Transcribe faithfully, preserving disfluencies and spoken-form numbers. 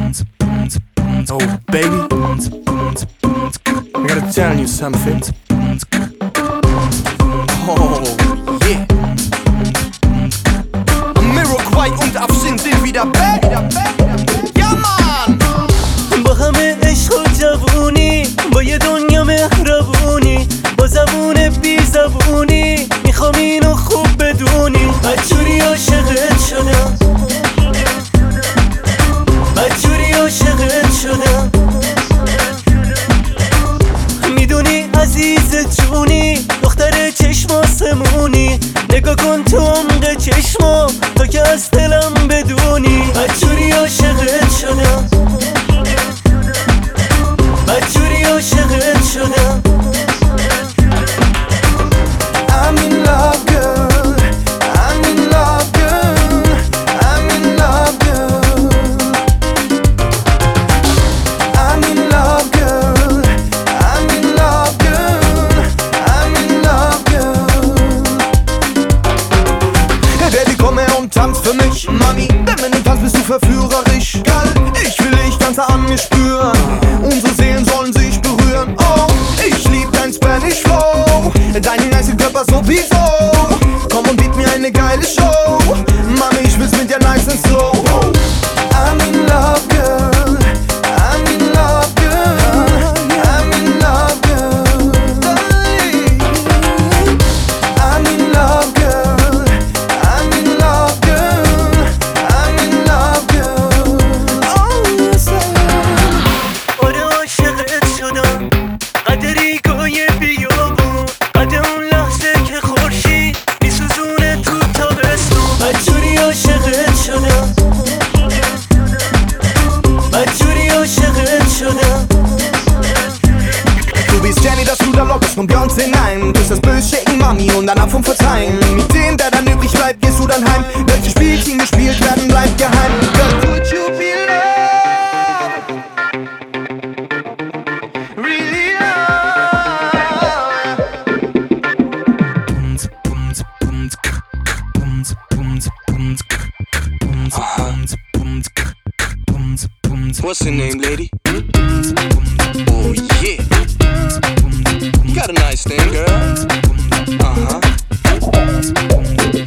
Oh baby, I gotta tell you something. Oh yeah. Jamiroquai und Afshin sind wieder back. Ja man. با همه عشق و جوونی، با یه دنیا مهربونی، با زبون بی زبونی میخوام اینو خوب بدونی. بدجوری عاشقت شدم، بدجوری عاشقت شدم. میدونی عزیز جونی، دختر چشم آسمونی، نگاه کن تو عمق چشما تا که از دلم بدونی. بدجوری عاشقت شدم، بدجوری عاشقت شدم. I'm in love girl, I'm in love girl, I'm in love girl. I'm in love girl, I'm in love girl, I'm in love girl. Baby, komm her und tanz für mich, Mami. Denn wenn du tanzt, bist du verführerisch. Geil, ich will dich ganz an mir spüren. Unsere Seelen sollen sich berühren. Oh, ich lieb dein Spanish Flow, deinen nice Körper sowieso. Komm und biet mir eine geile Show. Mami, ich will's mit dir nice and slow. I'm in love girl, I'm in love girl, I'm in love girl. I'm in love girl, I'm in love girl, I'm in love girl. Oh yes I am. آره عاشقت شدم، قدری گای بیابون، قد اون لحظه که خورشید میسوزونه تو تابستون. بدجوری عاشقت شدم، بدجوری عاشقت شدم. Du bist Jenny, das Ruder lockst von Beyoncé hinein. Du bist das böse Shaken Mami und dann ab vom Verzeihen. Mit dem, der dann übrig bleibt, gehst du dann heim. Welche Spielchen gespielt werden, bleibt geheim. Girl, would you be loved? Really loved? What's your name, lady? Oh yeah. You got a nice thing, girl. Uh-huh.